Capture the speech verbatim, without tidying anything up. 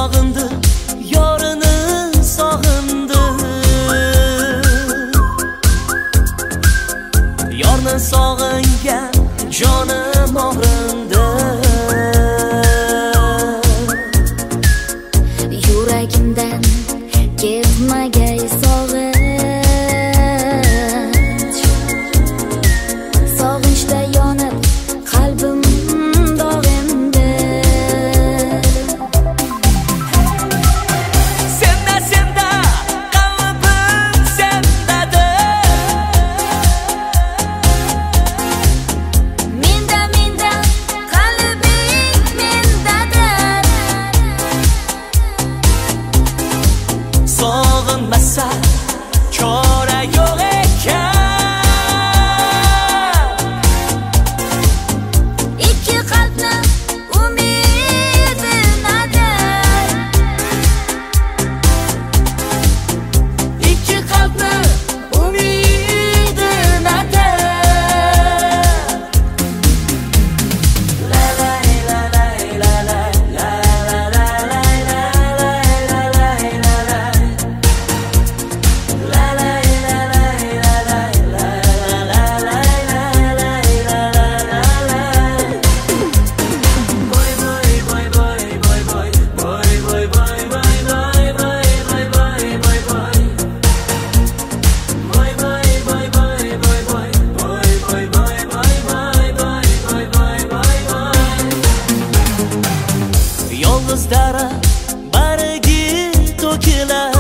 sog'indi, yorini sog'indi. Yorni sog'ingan jonim og'rindi. Yuragimdan ketmagay sog'inch, sog'inchda yonib qalbim dog'indi. Senda senda qalbim sendadir, Menda menda qalbing mendadir. sog'inmasa chora yo'q ekan. Ikki qalbni umidi nadir, Ikki qalbni umidi nadir. La la la la la la la la la la la la la la. La la la la la la la la la la la la. Boy boy boy boy boy boy boy boy boy boy boy boy boy boy boy boy. Boy boy boy boy boy boy boy boy boy boy boy boy boy boy boy. Yolg'iz dara bargi to'kilar,